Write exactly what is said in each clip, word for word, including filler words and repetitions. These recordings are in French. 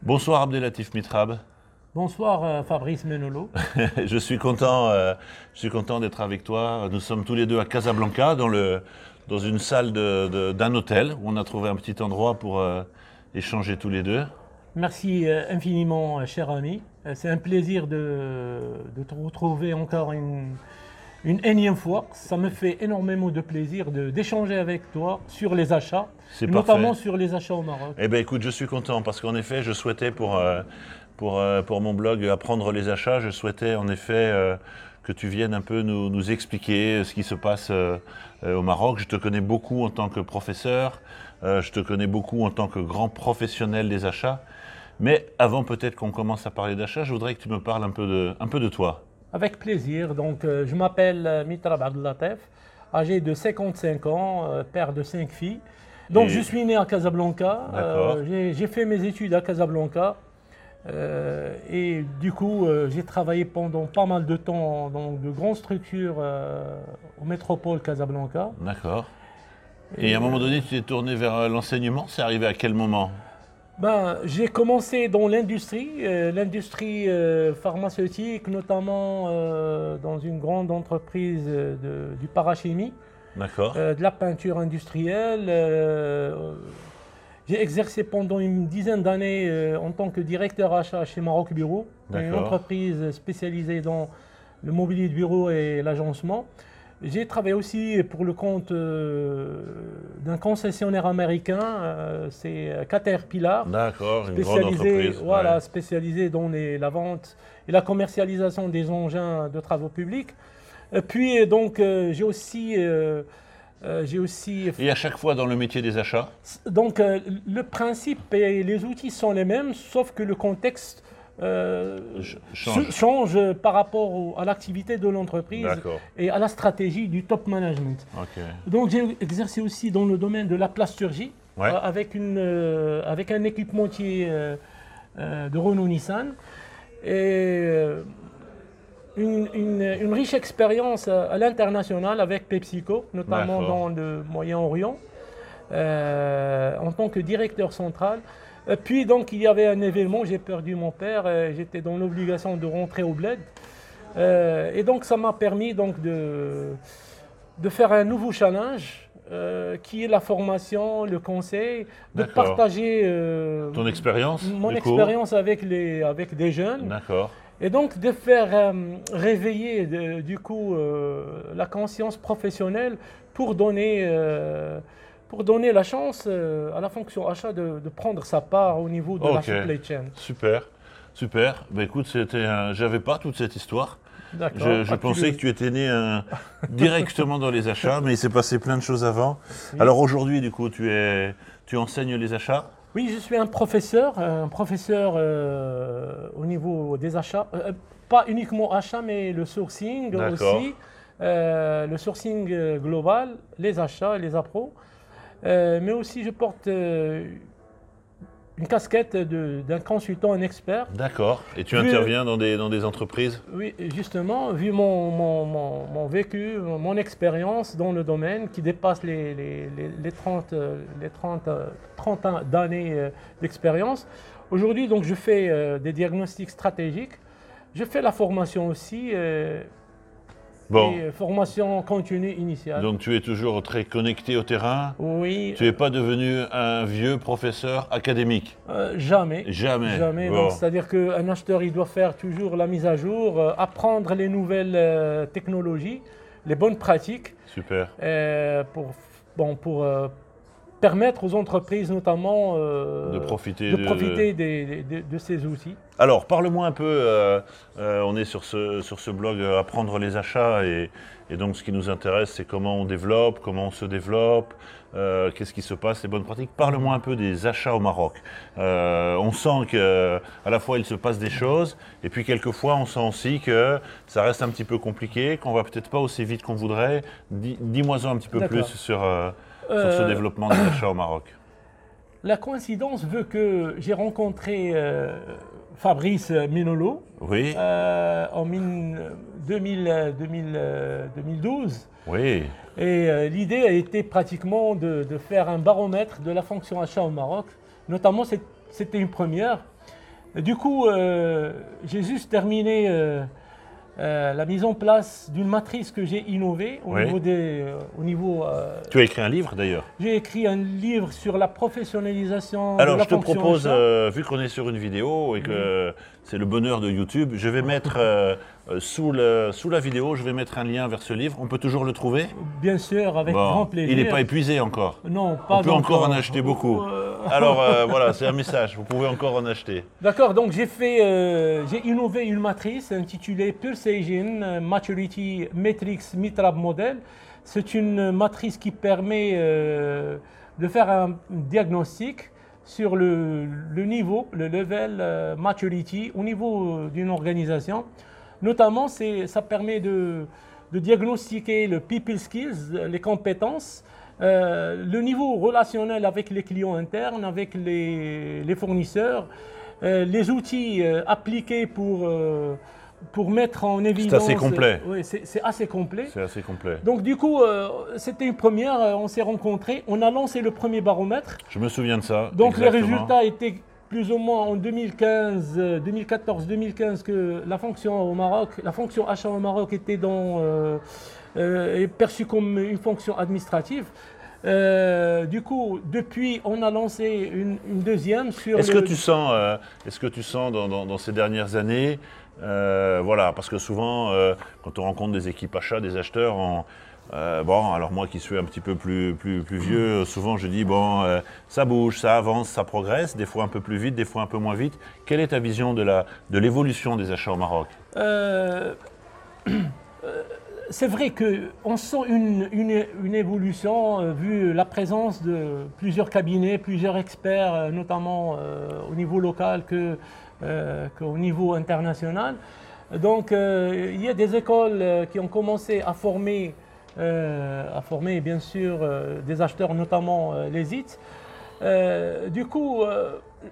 Bonsoir Abdelatif Mitrab. Bonsoir euh, Fabrice Menolo. je suis content, euh, je suis content d'être avec toi. Nous sommes tous les deux à Casablanca, dans, le, dans une salle de, de, d'un hôtel, où on a trouvé un petit endroit pour euh, échanger tous les deux. Merci euh, infiniment, euh, cher ami. Euh, c'est un plaisir de, de te retrouver encore une, une énième fois. Ça me fait énormément de plaisir de, d'échanger avec toi sur les achats, notamment sur les achats au Maroc. Eh bien écoute, je suis content parce qu'en effet, je souhaitais pour... Euh, Pour, euh, pour mon blog Apprendre les achats, je souhaitais en effet euh, que tu viennes un peu nous, nous expliquer ce qui se passe euh, euh, au Maroc. Je te connais beaucoup en tant que professeur, euh, je te connais beaucoup en tant que grand professionnel des achats. Mais avant peut-être qu'on commence à parler d'achats, je voudrais que tu me parles un peu de, un peu de toi. Avec plaisir. Donc, euh, je m'appelle euh, Mitrab Abdelatif, âgé de cinquante-cinq ans, euh, père de cinq filles. Donc, Et... je suis né à Casablanca. Euh, j'ai, j'ai fait mes études à Casablanca. Euh, et du coup, euh, j'ai travaillé pendant pas mal de temps dans de grandes structures euh, aux métropoles Casablanca. D'accord. Et, et à un moment donné, tu t'es tourné vers l'enseignement. C'est arrivé à quel moment? Ben, j'ai commencé dans l'industrie, euh, l'industrie euh, pharmaceutique, notamment euh, dans une grande entreprise de, du parachimie. D'accord. Euh, de la peinture industrielle. Euh, J'ai exercé pendant une dizaine d'années euh, en tant que directeur achat chez Maroc Bureau, une entreprise spécialisée dans le mobilier de bureau et l'agencement. J'ai travaillé aussi pour le compte euh, d'un concessionnaire américain, euh, c'est Caterpillar. D'accord, une grande entreprise. Voilà, ouais. spécialisé dans les, la vente et la commercialisation des engins de travaux publics. Et puis donc euh, j'ai aussi... Euh, Euh, j'ai aussi... Et à chaque fois dans le métier des achats? Donc euh, le principe et les outils sont les mêmes, sauf que le contexte euh, change. change par rapport au, à l'activité de l'entreprise et à la stratégie du top management. Okay. Donc j'ai exercé aussi dans le domaine de la plasturgie, ouais. euh, avec, une, euh, avec un équipementier euh, euh, de Renault Nissan. Et, euh, Une, une, une riche expérience à l'international avec PepsiCo, notamment dans le Moyen-Orient, euh, en tant que directeur central. Puis donc il y avait un événement, j'ai perdu mon père, j'étais dans l'obligation de rentrer au bled. Euh, et donc ça m'a permis donc de, de faire un nouveau challenge, euh, qui est la formation, le conseil, de partager euh, ton expérience, mon expérience avec, les, avec des jeunes. D'accord. Et donc de faire euh, réveiller de, du coup euh, la conscience professionnelle pour donner, euh, pour donner la chance euh, à la fonction achat de, de prendre sa part au niveau de okay. la supply chain. Super, super. Ben écoute, c'était un... j'avais pas toute cette histoire. Je, je ah, pensais que tu étais né euh, directement dans les achats, mais il s'est passé plein de choses avant. Oui. Alors aujourd'hui, du coup, tu, es, tu enseignes les achats? Oui, je suis un professeur, un professeur euh, au niveau des achats, euh, pas uniquement achats, mais le sourcing aussi, euh, le sourcing global, les achats et les appros. Euh, mais aussi, je porte euh, une casquette de, d'un consultant, un expert. D'accord. Et tu vu, interviens dans des, dans des entreprises? Oui, justement, vu mon, mon, mon, mon vécu, mon expérience dans le domaine qui dépasse les, les, les, les trente, les trente, trente ans d'années d'expérience. Aujourd'hui, donc, je fais euh, des diagnostics stratégiques. Je fais la formation aussi. Euh, Bon. Et formation continue initiale. Donc tu es toujours très connecté au terrain? Oui. Tu n'es pas devenu un vieux professeur académique? euh, Jamais. Jamais. Jamais. Bon. C'est-à-dire qu'un acheteur, il doit faire toujours la mise à jour, euh, apprendre les nouvelles euh, technologies, les bonnes pratiques. Super. Euh, pour bon, pour euh, permettre aux entreprises notamment euh, de profiter, de, de, profiter des, de, de ces outils. Alors, parle-moi un peu, euh, euh, on est sur ce, sur ce blog euh, Apprendre les achats et, et donc ce qui nous intéresse, c'est comment on développe, comment on se développe, euh, qu'est-ce qui se passe, les bonnes pratiques. Parle-moi un peu des achats au Maroc. Euh, on sent qu'à la fois il se passe des choses et puis quelquefois on sent aussi que ça reste un petit peu compliqué, qu'on va peut-être pas aussi vite qu'on voudrait. Dis, dis-moi-en un petit peu plus sur, euh, sur ce développement des achats au Maroc. La coïncidence veut que j'ai rencontré euh, Fabrice Menolo oui. euh, en deux mille, deux mille, deux mille douze. Oui. Et euh, l'idée a été pratiquement de, de faire un baromètre de la fonction achat au Maroc. Notamment, c'était une première. Du coup, euh, j'ai juste terminé euh, euh, la mise en place d'une matrice que j'ai innovée au Oui. niveau des... euh, au niveau, euh, Tu as écrit un livre d'ailleurs. j'ai écrit un livre sur la professionnalisation Alors de la je te fonction propose, achat. euh, vu qu'on est sur une vidéo et que c'est le bonheur de YouTube, je vais mettre euh, euh, sous, le- sous la vidéo, je vais mettre un lien vers ce livre. On peut toujours le trouver? Bien sûr, avec Bon, grand plaisir. il n'est pas épuisé encore. Non, pas On peut encore en encore. acheter beaucoup. Euh, Alors euh, voilà, c'est un message, vous pouvez encore en acheter. D'accord, donc j'ai fait, euh, j'ai innové une matrice intitulée Pulsation euh, Maturity Matrix Mitrab Model. C'est une matrice qui permet euh, de faire un diagnostic sur le, le niveau, le level euh, maturity au niveau euh, d'une organisation. Notamment, c'est, ça permet de, de diagnostiquer le people skills, les compétences, euh, le niveau relationnel avec les clients internes, avec les, les fournisseurs, euh, les outils euh, appliqués pour, euh, pour mettre en évidence. assez complet. Oui, c'est, c'est assez complet. C'est assez complet. Donc du coup, euh, c'était une première, euh, on s'est rencontrés, on a lancé le premier baromètre. Je me souviens de ça. Donc les exactement. résultats étaient plus ou moins en deux mille quinze, euh, deux mille quatorze, deux mille quinze que la fonction au Maroc, la fonction achat au Maroc était dans, euh, euh, est perçue comme une fonction administrative. Euh, du coup, depuis, on a lancé une, une deuxième sur. Est-ce le- que tu sens, euh, est-ce que tu sens dans, dans- dans ces dernières années, euh, voilà, parce que souvent, euh, quand on rencontre des équipes achats, des acheteurs, on- euh, bon, alors moi qui suis un petit peu plus, plus, plus vieux, souvent je dis, bon, euh, ça bouge, ça avance, ça progresse, des fois un peu plus vite, des fois un peu moins vite. Quelle est ta vision de la, de l'évolution des achats au Maroc? Euh, euh, c'est vrai qu'on sent une, une, une évolution euh, vu la présence de plusieurs cabinets, plusieurs experts, euh, notamment euh, au niveau local que, euh, qu'au niveau international. Donc euh, il y a des écoles euh, qui ont commencé à former, euh, à former bien sûr euh, des acheteurs, notamment euh, les I T. Euh, du coup, euh,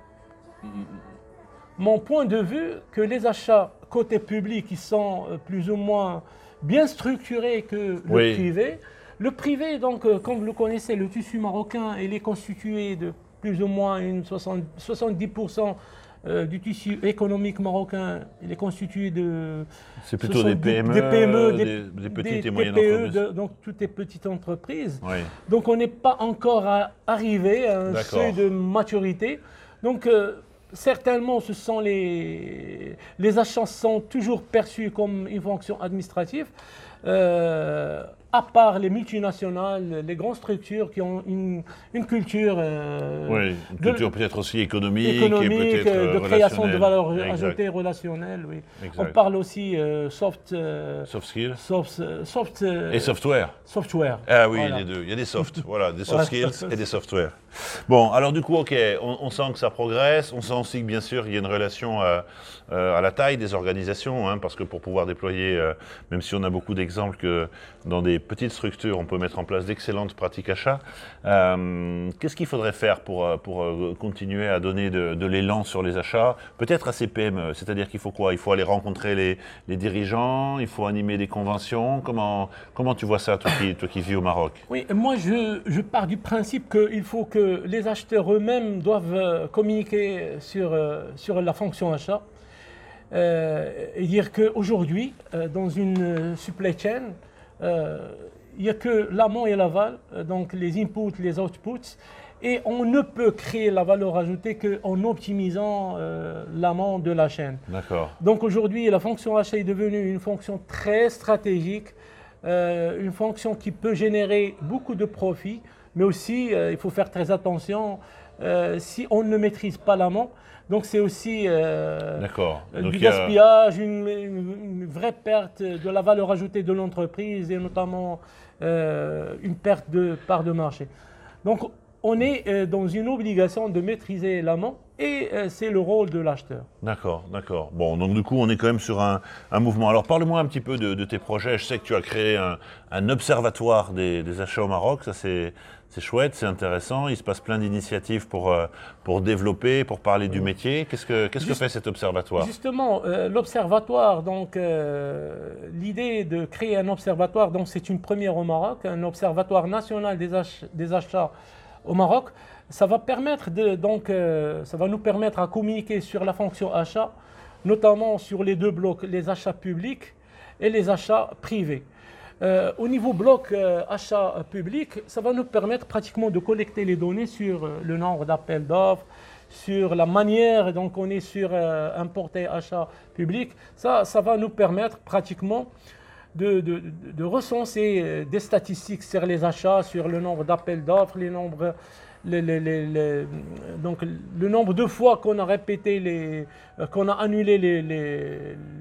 mon point de vue, que les achats côté public, ils sont euh, plus ou moins bien structurés que le Oui. privé. Le privé, donc, euh, comme vous le connaissez, le tissu marocain, il est constitué de plus ou moins une soixante, soixante-dix pour cent euh, du tissu économique marocain, il est constitué de... C'est ce plutôt sont des P M E, des, P M E, des, des petites des et moyennes T P E, entreprises. de- donc toutes les petites entreprises. Oui. Donc on n'est pas encore à- arrivé à un D'accord. seuil de maturité. Donc euh, certainement ce sont les, les achats sont toujours perçus comme une fonction administrative, euh, à part les multinationales, les grandes structures qui ont une, une culture, euh, Oui, une de- culture peut-être aussi économique, économique, et peut-être euh, de euh, création de relationnelle. valeur Exact. ajoutée relationnelle. Oui. Exact. On parle aussi euh, soft, euh, Soft skills soft, soft, euh, et software. software. Ah oui, Voilà. les deux. Il y a des soft, voilà, des soft Voilà. skills et des software. Bon, alors du coup, ok, on, on sent que ça progresse. On sent aussi que bien sûr, il y a une relation à, euh, à la taille des organisations, hein, parce que pour pouvoir déployer, euh, même si on a beaucoup d'exemples que dans des petites structures, on peut mettre en place d'excellentes pratiques achats. Euh, Qu'est-ce qu'il faudrait faire pour, euh, pour euh, continuer à donner de, de l'élan sur les achats? Peut-être à ces P M E, c'est-à-dire qu'il faut quoi? Il faut aller rencontrer les, les dirigeants, il faut animer des conventions. Comment, comment tu vois ça, toi qui, toi qui vis au Maroc? Oui, moi je, je pars du principe qu'il faut que les acheteurs eux-mêmes doivent euh, communiquer sur, euh, sur la fonction achat. Euh, et dire qu'aujourd'hui, euh, dans une euh, supply chain, euh, il n'y a que l'amont et l'aval, euh, donc les inputs, les outputs, et on ne peut créer la valeur ajoutée qu'en optimisant euh, l'amont de la chaîne. D'accord. Donc aujourd'hui, la fonction achat est devenue une fonction très stratégique, euh, une fonction qui peut générer beaucoup de profits, mais aussi, euh, il faut faire très attention, euh, si on ne maîtrise pas l'amont, donc c'est aussi euh, D'accord. Donc, du il y a- gaspillage, une, une- une vraie perte de la valeur ajoutée de l'entreprise et notamment euh, une perte de part de marché. Donc on est euh, dans une obligation de maîtriser l'amont et euh, c'est le rôle de l'acheteur. D'accord, d'accord. Bon, donc du coup, on est quand même sur un, un mouvement. Alors, parle-moi un petit peu de, de tes projets. Je sais que tu as créé un, un observatoire des, des achats au Maroc. Ça, c'est c'est chouette, c'est intéressant. Il se passe plein d'initiatives pour, euh, pour développer, pour parler du métier. Qu'est-ce que, qu'est-ce que Juste- fait cet observatoire? Justement, euh, l'observatoire, donc euh, l'idée de créer un observatoire, donc c'est une première au Maroc, un observatoire national des, ach- des achats au Maroc, ça va, permettre de, donc, euh, ça va nous permettre à communiquer sur la fonction achat, notamment sur les deux blocs, les achats publics et les achats privés. Euh, au niveau bloc euh, achat public, ça va nous permettre pratiquement de collecter les données sur euh, le nombre d'appels d'offres, sur la manière dont on est sur euh, un portail achat public. Ça, ça va nous permettre pratiquement de, de, de recenser euh, des statistiques sur les achats, sur le nombre d'appels d'offres, les nombres, les, les, les, les, donc le nombre de fois qu'on a répété, les, euh, qu'on a annulé les, les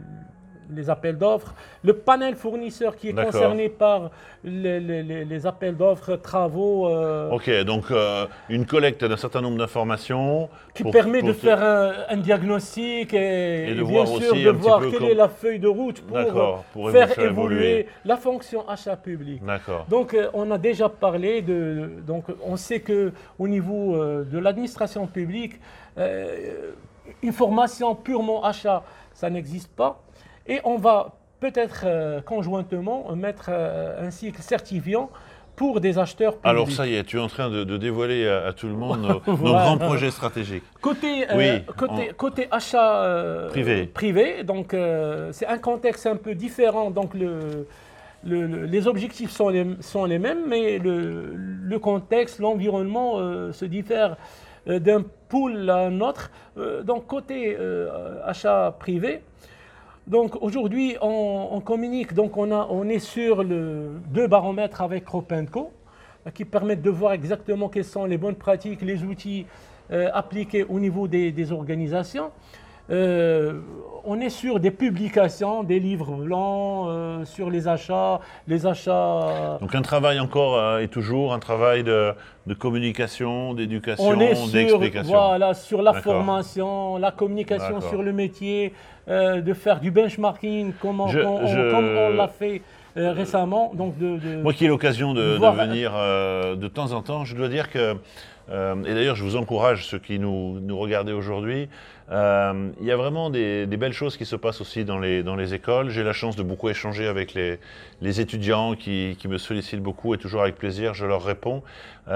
les appels d'offres, le panel fournisseur qui est concerné par les, les, les appels d'offres, travaux. Euh, ok, donc euh, une collecte d'un certain nombre d'informations. Qui pour, permet pour de te... faire un, un diagnostic et, et de et voir bien sûr aussi de voir quelle comme... est la feuille de route pour, pour faire évoluer, évoluer la fonction achat public. Donc euh, on a déjà parlé de, donc on sait que au niveau euh, de l'administration publique, euh, une formation purement achat, ça n'existe pas. Et on va peut-être euh, conjointement mettre euh, un cycle certifiant pour des acheteurs publics. Alors ça y est, tu es en train de, de dévoiler à, à tout le monde nos, voilà. nos grands projets stratégiques. Côté, euh, oui, côté, on... côté achat euh, privé. privé, donc euh, c'est un contexte un peu différent. Donc le, le, le, les objectifs sont les, sont les mêmes, mais le, le contexte, l'environnement euh, se diffère euh, d'un pool à un autre. Euh, donc côté euh, achat privé, donc aujourd'hui, on, on communique, donc on, a, on est sur le deux baromètres avec Cropenco qui permettent de voir exactement quelles sont les bonnes pratiques, les outils euh, appliqués au niveau des, des organisations. Euh, on est sur des publications, des livres blancs euh, sur les achats, les achats... Donc un travail encore euh, et toujours un travail de, de communication, d'éducation, d'explication. Voilà, sur la formation, la communication sur le métier, euh, de faire du benchmarking comme on, je, on, je... comme on l'a fait euh, récemment. Donc de, de, Moi qui ai l'occasion de, de, de venir euh, de temps en temps, je dois dire que, euh, et d'ailleurs je vous encourage, ceux qui nous, nous regardez aujourd'hui, Euh, il y a vraiment des, des belles choses qui se passent aussi dans les, dans les écoles. J'ai la chance de beaucoup échanger avec les, les étudiants qui, qui me sollicitent beaucoup et toujours avec plaisir, je leur réponds. Euh,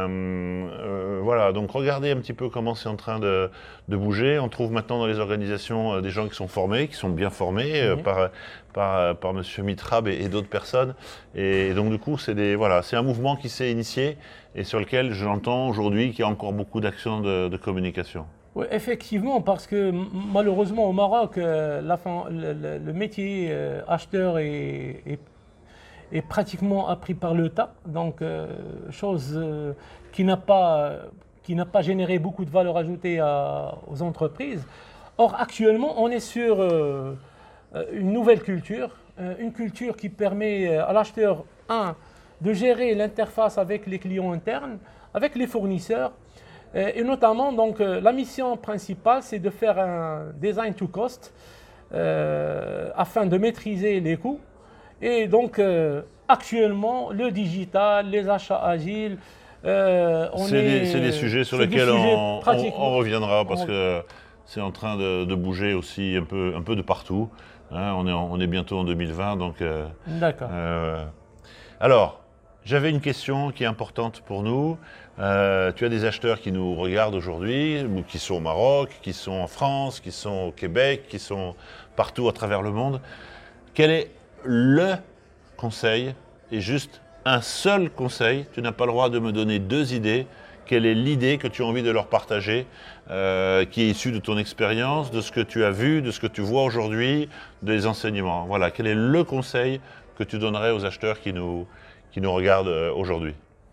euh, voilà, donc regardez un petit peu comment c'est en train de, de bouger. On trouve maintenant dans les organisations euh, des gens qui sont formés, qui sont bien formés euh, mmh. par, par, par M. Mitrab et, et d'autres personnes. Et, et donc du coup, c'est des, voilà, c'est un mouvement qui s'est initié et sur lequel j'entends aujourd'hui qu'il y a encore beaucoup d'actions de, de communication. Oui, effectivement, parce que malheureusement au Maroc, euh, la fin, le, le, le métier euh, acheteur est, est, est pratiquement appris par le tas, donc euh, chose euh, qui n'a pas, qui n'a pas généré beaucoup de valeur ajoutée à, aux entreprises. Or actuellement, on est sur euh, une nouvelle culture, euh, une culture qui permet à l'acheteur, un, de gérer l'interface avec les clients internes, avec les fournisseurs. Et notamment, donc, la mission principale, c'est de faire un design to cost euh, afin de maîtriser les coûts. Et donc, euh, actuellement, le digital, les achats agiles, euh, on c'est est... C'est des sujets sur lesquels sujets on, on, on reviendra parce on... que c'est en train de, de bouger aussi un peu, un peu de partout. Hein, on, est, on est bientôt en deux mille vingt, donc... Euh, D'accord. Euh, alors, j'avais une question qui est importante pour nous. Euh, tu as des acheteurs qui nous regardent aujourd'hui, qui sont au Maroc, qui sont en France, qui sont au Québec, qui sont partout à travers le monde. Quel est le conseil, et juste un seul conseil, tu n'as pas le droit de me donner deux idées, quelle est l'idée que tu as envie de leur partager, euh, qui est issue de ton expérience, de ce que tu as vu, de ce que tu vois aujourd'hui, des enseignements. Voilà, quel est le conseil que tu donnerais aux acheteurs qui nous, qui nous regardent aujourd'hui?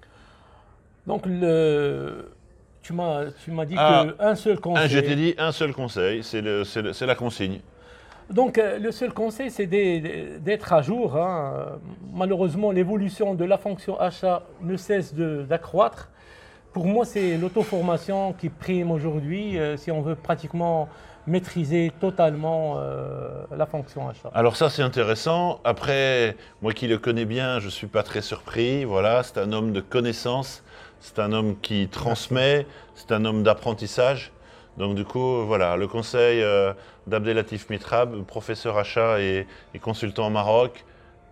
Donc, le, tu m'as tu m'as dit ah, qu'un seul conseil. Je t'ai dit un seul conseil, c'est la consigne. Donc, euh, le seul conseil, c'est d'être à jour. Hein. Malheureusement, l'évolution de la fonction achat ne cesse d'accroître. Pour moi, c'est l'auto-formation qui prime aujourd'hui, euh, si on veut pratiquement maîtriser totalement euh, la fonction achat. Alors ça, c'est intéressant. Après, moi qui le connais bien, je ne suis pas très surpris. Voilà, c'est un homme de connaissance. C'est un homme qui transmet, c'est un homme d'apprentissage. Donc du coup, voilà, le conseil euh, d'Abdelatif Mitrab, professeur achat et, et consultant au Maroc,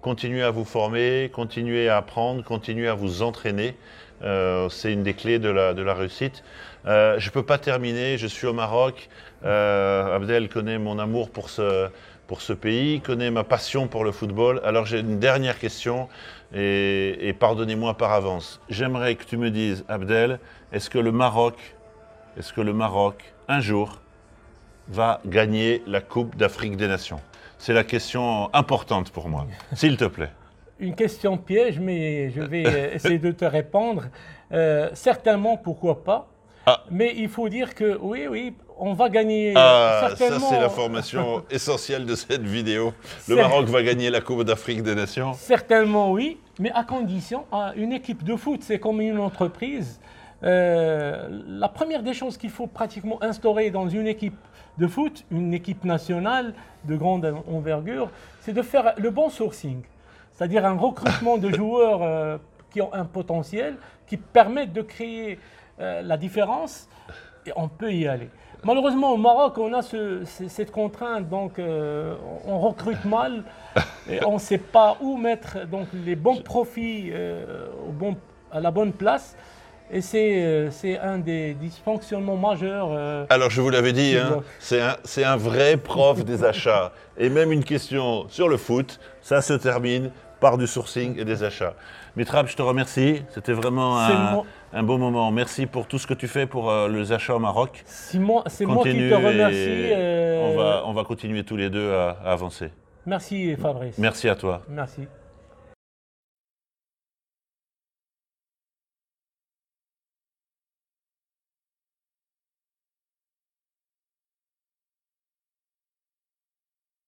continuez à vous former, continuez à apprendre, continuez à vous entraîner. Euh, c'est une des clés de la, de la réussite. Euh, je ne peux pas terminer, je suis au Maroc. Euh, Abdel connaît mon amour pour ce, pour ce pays, connaît ma passion pour le football. Alors j'ai une dernière question et, et pardonnez-moi par avance. J'aimerais que tu me dises, Abdel, est-ce que le Maroc, est-ce que le Maroc, un jour, va gagner la Coupe d'Afrique des Nations? C'est la question importante pour moi, s'il te plaît. Une question piège, mais je vais essayer de te répondre. Euh, certainement, pourquoi pas. Ah. Mais il faut dire que oui, oui, on va gagner. Ah, certainement. Ça c'est l'information essentielle de cette vidéo. Le Maroc va gagner la Coupe d'Afrique des Nations. Certainement oui, mais à condition, une équipe de foot, c'est comme une entreprise. Euh, la première des choses qu'il faut pratiquement instaurer dans une équipe de foot, une équipe nationale de grande envergure, c'est de faire le bon sourcing. C'est-à-dire un recrutement de joueurs euh, qui ont un potentiel, qui permettent de créer euh, la différence, et on peut y aller. Malheureusement, au Maroc, on a ce, cette contrainte, donc euh, on recrute mal, et on ne sait pas où mettre donc, les bons profits euh, au bon, à la bonne place. Et c'est euh, un des dysfonctionnements majeurs. Euh, Alors je vous l'avais dit, hein, c'est un, un vrai prof des achats. Et même une question sur le foot, ça se termine par du sourcing et des achats. Mitrab, je te remercie. C'était vraiment un, un beau moment. Merci pour tout ce que tu fais pour euh, les achats au Maroc. C'est moi, moi qui te remercie. Euh... On, va, on va continuer tous les deux à, à avancer. Merci Fabrice. Merci à toi. Merci.